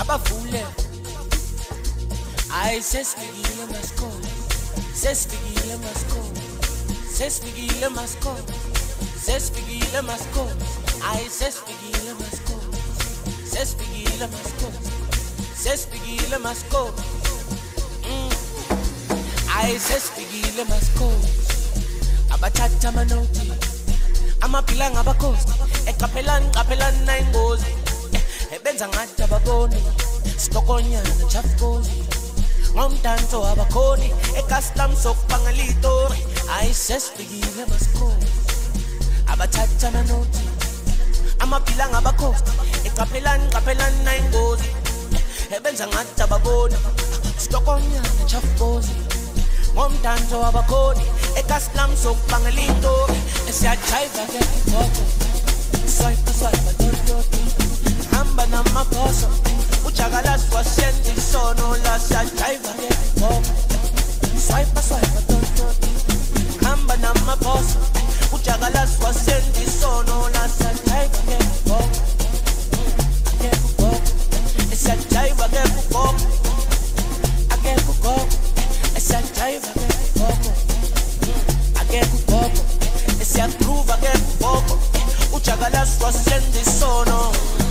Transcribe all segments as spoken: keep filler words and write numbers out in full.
abavule hayi sesifikile masikole sesifikile masikole sesifikile masikole sesifikile masikole hayi sesifikile masikole sesifikile masikole sesifikile masikole hayi sesifikile masikole abathatha amanoti amaphila ngabakhosi eqaphelani qaphelani nayingozi ebenza ngathi ababoni stokonyana chafukozi ngomdanso abakhoni ekastam sokubangela itori hayi sesifikile masikole abathatha amanoti amaphila ngabakhosi eqaphelani qaphelani nayingozi ebenza ngathi ababoni stokonyana chafukozi ngomdanso abakhoni ekastam sokubangela itori esiyajiva ke iphoko swipe swipe dodoti hamba namaphoso uJakalas wasendi sono la siyajiva ke iphoko swipe swipe dodoti hamba namaphoso uJakalas wasendi sono la siyajiva ke iphoko ke iphoko esiyajiva ke iphoko ake iphoko esiyajiva ke iphoko ake iphoko esiyaprove ake iphoko uJakalas wasendi sono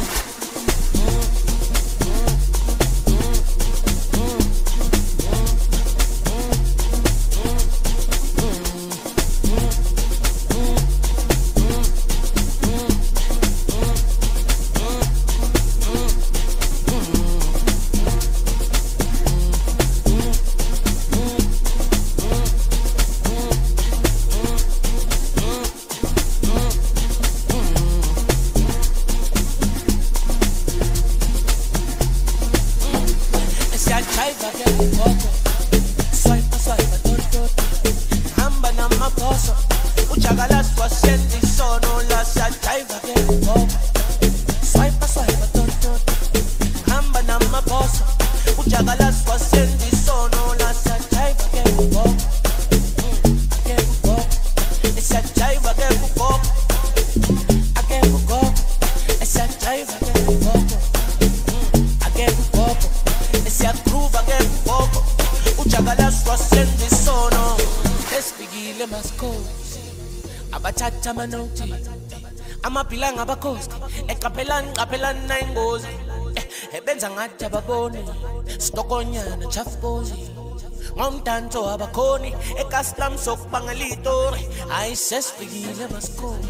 amanoti amaphila ngabakhosi eqaphelani qaphelani nayingozi ebenza ngathi ababoni stokonyana chafukozi ngomdanso abakhoni ekastam sokubangela itori hayi sesifikile masikole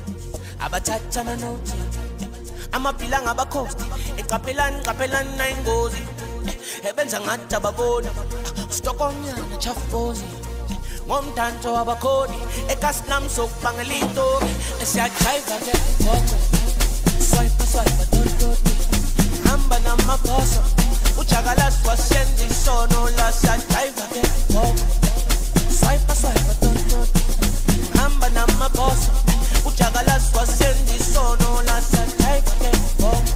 abathatha amanoti amaphila ngabakhosi eqaphelani qaphelani nayingozi ebenza ngathi ababoni stokonyana chafukozi ngomdanso abakhoni ekastam sokubangela itori esiyajiva ke iphoko swipe swipe dodoti hamba namaphoso uJakalas wasendi sono la siyajiva ke iphoko swipe swipe dodoti hamba namaphoso uJakalas wasendi sono la siyajiva ke iphoko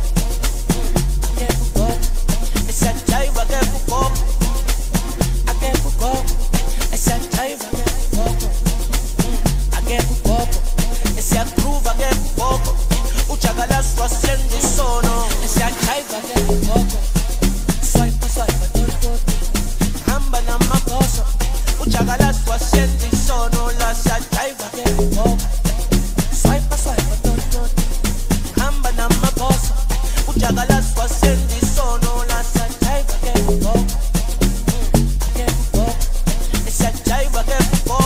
ke iphoko esiyajiva ke iphoko ake iphoko esiyajiva ke iphoko ake iphoko esiyaprove ake iphoko uJakalas wasendi sono esiyajiva ke iphoko swipe swipe dodoti hamba namaphoso uJakalas wasendi sono la siyajiva ke iphoko swipe swipe dodoti hamba namaphoso uJakalas wasendi sono la siyajiva ke iphoko ake iphoko esiyajiva ke iphoko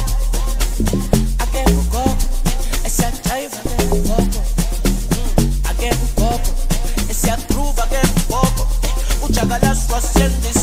ake iphoko esiyajiva ke iphoko ake iphoko esiyaprove ake iphoko uJakalas wasendi